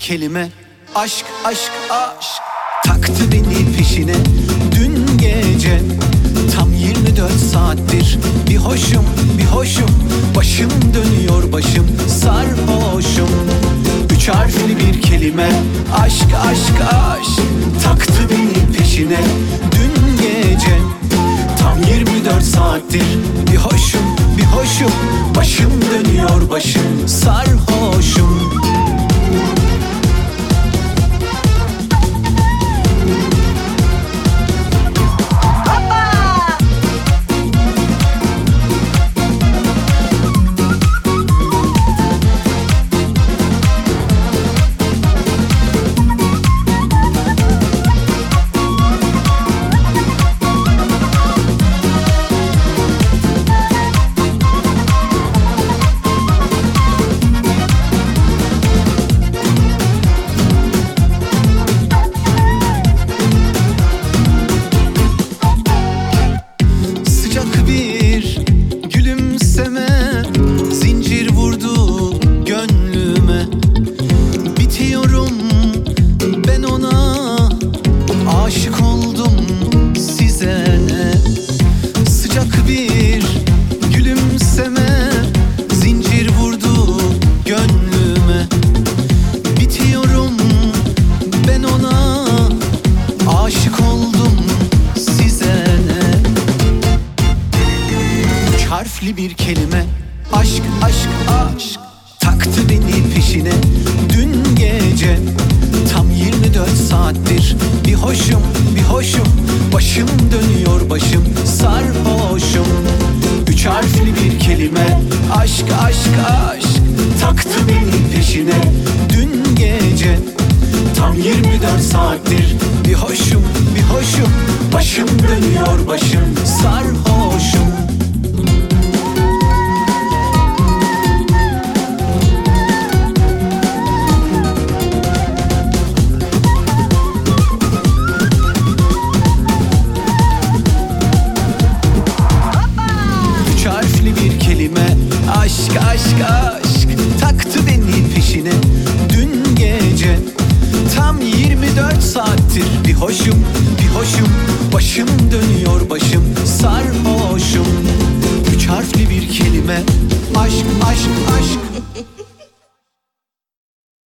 kelime aşk, aşk, aşk. Taktı beni peşine dün gece, tam 24 saattir bir hoşum, bir hoşum. Başım dönüyor, başım sarhoşum. 3 harfli bir kelime aşk, aşk, aşk. Taktı beni peşine dün gece, tam 24 saattir bir hoşum, bir hoşum. Başım dönüyor, başım sarhoşum. Zincir vurdu gönlüme, bitiyorum ben ona, aşık oldum size ne. Sıcak bir gülümseme, zincir vurdu gönlüme, bitiyorum ben ona, aşık oldum size ne. 3 harfli bir kelime aşk, aşk, aşk. Taktı beni peşine dün gece, tam 24 saattir bir hoşum, bir hoşum. Başım dönüyor, başım sarhoşum. 3 harfli bir kelime aşk, aşk, aşk. Taktı beni peşine dün gece, tam 24 saattir bir hoşum, bir hoşum. Başım dönüyor, başım sarhoşum. Aşk, aşk, aşk. Taktı beni peşine dün gece, tam 24 saattir bir hoşum, bir hoşum. Başım dönüyor, başım sarhoşum. 3 harfli bir kelime aşk, aşk, aşk.